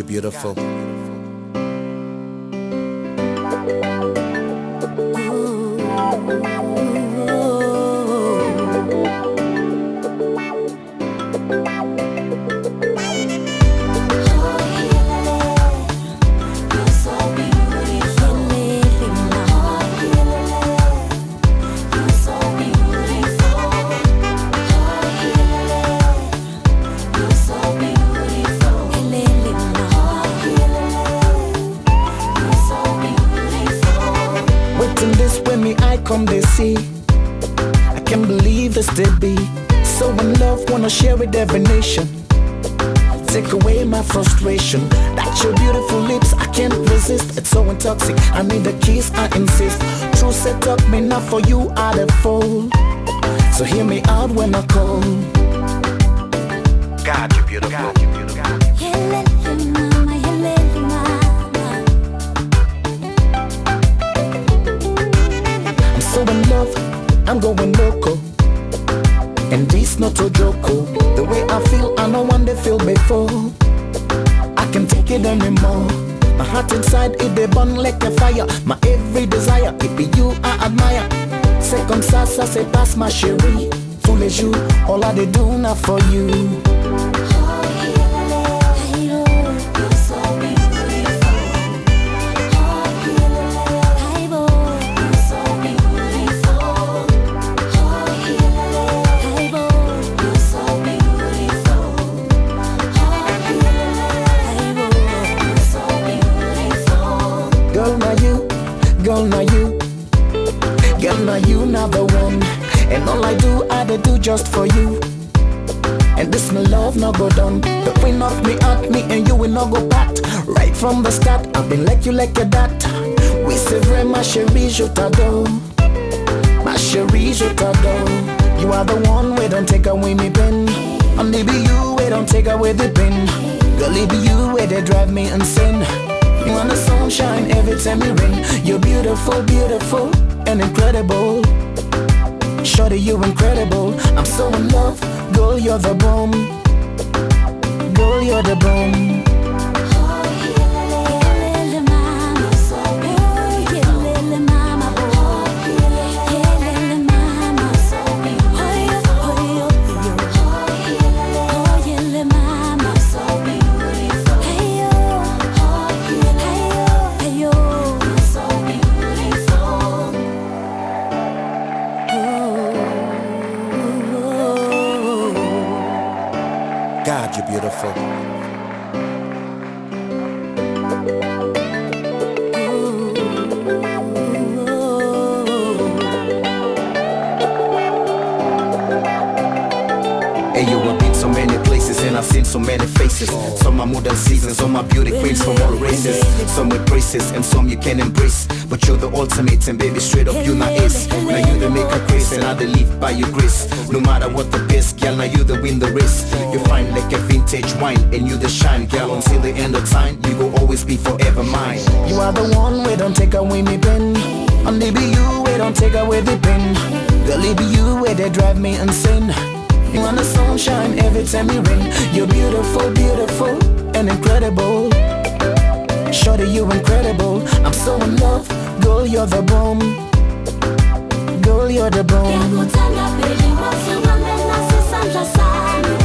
you're beautiful. Come they see, I can't believe this to be so in love, wanna share with every nation. Take away my frustration. That's your beautiful lips, I can't resist. It's so intoxic, I need a kiss, I insist. True set up me not for you, I the fool. So hear me out when I call. God, you're beautiful. God, you're beautiful. So in love, I'm going loco, and this not a joke. The way I feel, I know one they feel before. I can't take it anymore. My heart inside, it they burn like a fire. My every desire, it be you I admire. C'est comme ça, ça se passe ma chérie. Tous les jours, all I do now for you. Girl, now you now the one. And all I do just for you. And this my love no go down. The queen of me at me and you will not go back. Right from the start, I've been like you like a dat. Oui c'est vrai ma chérie, je t'adore. Ma chérie, je t'adore. You are the one, we don't take away me pen. Only be you, we don't take away the pen. Girl, it be you, where they drive me insane. You want the sunshine every time you rain. You're beautiful, beautiful, and incredible. Shorty, you're incredible. I'm so in love. Girl, you're the bomb. Girl, you're the bomb. God, you're beautiful. Hey, you have been so many places and I've seen so many faces. Some are modern seasons, some are beauty queens from all races. Some with braces and some you can embrace. But you're the ultimate and baby straight up you not ace. Now you the make a grace and I the live by your grace. No matter what the best, girl, now you the win the race. You fine like a vintage wine and you the shine, girl. Until the end of time, you will always be forever mine. You are the one, we don't take away me pen. Only be you, we don't take away the pen. Girl, it be you, where they drive me insane. You want the sunshine every time you rain. You're beautiful, beautiful, and incredible. Shorty, you're incredible. I'm so in love. Girl, you're the bomb. Girl, you're the bomb.